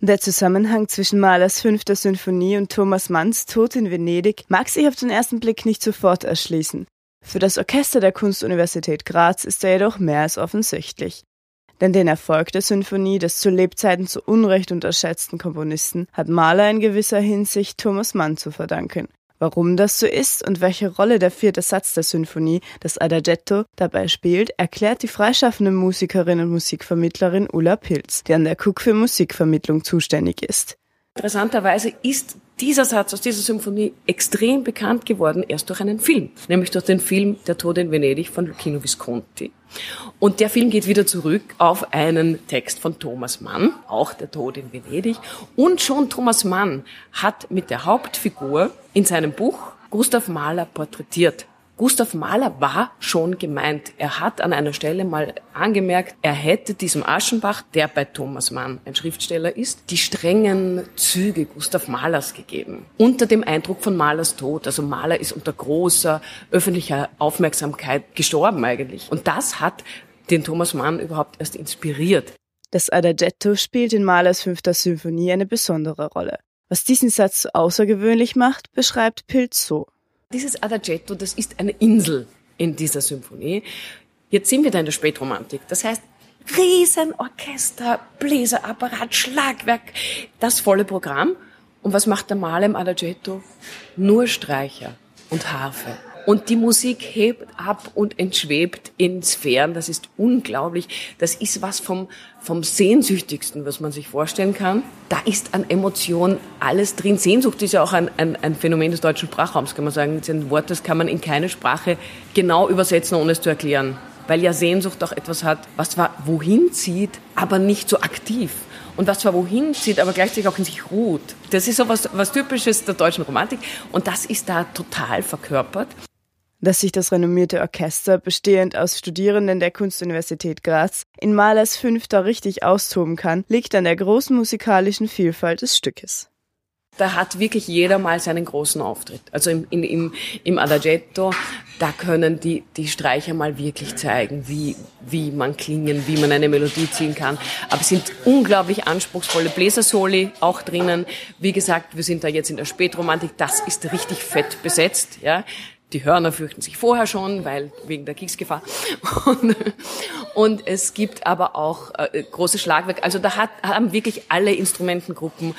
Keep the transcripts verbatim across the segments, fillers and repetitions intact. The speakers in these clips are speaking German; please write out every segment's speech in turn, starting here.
Der Zusammenhang zwischen Mahlers fünfter Sinfonie und Thomas Manns Tod in Venedig mag sich auf den ersten Blick nicht sofort erschließen. Für das Orchester der Kunstuniversität Graz ist er jedoch mehr als offensichtlich. Denn den Erfolg der Sinfonie des zu Lebzeiten zu Unrecht unterschätzten Komponisten hat Mahler in gewisser Hinsicht Thomas Mann zu verdanken. Warum das so ist und welche Rolle der vierte Satz der Sinfonie, das Adagietto, dabei spielt, erklärt die freischaffende Musikerin und Musikvermittlerin Ulla Pilz, die an der K U K für Musikvermittlung zuständig ist. Interessanterweise ist dieser Satz aus dieser Symphonie extrem bekannt geworden, erst durch einen Film, nämlich durch den Film Der Tod in Venedig von Luchino Visconti. Und der Film geht wieder zurück auf einen Text von Thomas Mann, auch Der Tod in Venedig. Und schon Thomas Mann hat mit der Hauptfigur in seinem Buch Gustav Mahler porträtiert. Gustav Mahler war schon gemeint. Er hat an einer Stelle mal angemerkt, er hätte diesem Aschenbach, der bei Thomas Mann ein Schriftsteller ist, die strengen Züge Gustav Mahlers gegeben. Unter dem Eindruck von Mahlers Tod. Also Mahler ist unter großer öffentlicher Aufmerksamkeit gestorben eigentlich. Und das hat den Thomas Mann überhaupt erst inspiriert. Das Adagietto spielt in Mahlers fünfter Symphonie eine besondere Rolle. Was diesen Satz so außergewöhnlich macht, beschreibt Pilz so. Dieses Adagietto, das ist eine Insel in dieser Symphonie. Jetzt sind wir da in der Spätromantik. Das heißt, Riesenorchester, Bläserapparat, Schlagwerk, das volle Programm. Und was macht der Mahler im Adagietto? Nur Streicher und Harfe. Und die Musik hebt ab und entschwebt in Sphären. Das ist unglaublich. Das ist was vom, vom Sehnsüchtigsten, was man sich vorstellen kann. Da ist an Emotion alles drin. Sehnsucht ist ja auch ein, ein, ein Phänomen des deutschen Sprachraums, kann man sagen. Das ist ein Wort, das kann man in keine Sprache genau übersetzen, ohne es zu erklären. Weil ja Sehnsucht auch etwas hat, was zwar wohin zieht, aber nicht so aktiv. Und was zwar wohin zieht, aber gleichzeitig auch in sich ruht. Das ist so was, was Typisches der deutschen Romantik. Und das ist da total verkörpert. Dass sich das renommierte Orchester, bestehend aus Studierenden der Kunstuniversität Graz, in Mahlers Fünfter richtig austoben kann, liegt an der großen musikalischen Vielfalt des Stückes. Da hat wirklich jeder mal seinen großen Auftritt. Also im, im, im, im Adagietto, da können die, die Streicher mal wirklich zeigen, wie, wie man klingen, wie man eine Melodie ziehen kann. Aber es sind unglaublich anspruchsvolle Bläsersoli auch drinnen. Wie gesagt, wir sind da jetzt in der Spätromantik, das ist richtig fett besetzt, ja. Die Hörner fürchten sich vorher schon, weil wegen der Kriegsgefahr. Und, und es gibt aber auch äh, große Schlagwerk. Also da hat, haben wirklich alle Instrumentengruppen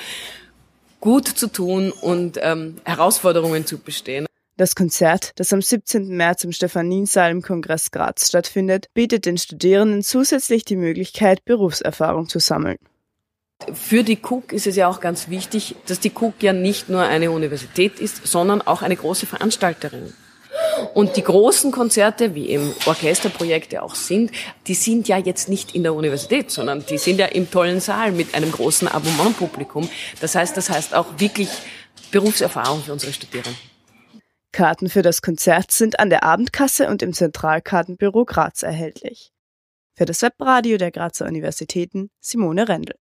gut zu tun und ähm, Herausforderungen zu bestehen. Das Konzert, das am siebzehnten März im Stephaninsaal im Kongress Graz stattfindet, bietet den Studierenden zusätzlich die Möglichkeit, Berufserfahrung zu sammeln. Für die K U K ist es ja auch ganz wichtig, dass die K U K ja nicht nur eine Universität ist, sondern auch eine große Veranstalterin. Und die großen Konzerte, wie eben Orchesterprojekte auch sind, die sind ja jetzt nicht in der Universität, sondern die sind ja im tollen Saal mit einem großen Abonnementpublikum. Das heißt, das heißt auch wirklich Berufserfahrung für unsere Studierenden. Karten für das Konzert sind an der Abendkasse und im Zentralkartenbüro Graz erhältlich. Für das Webradio der Grazer Universitäten Simone Rendel.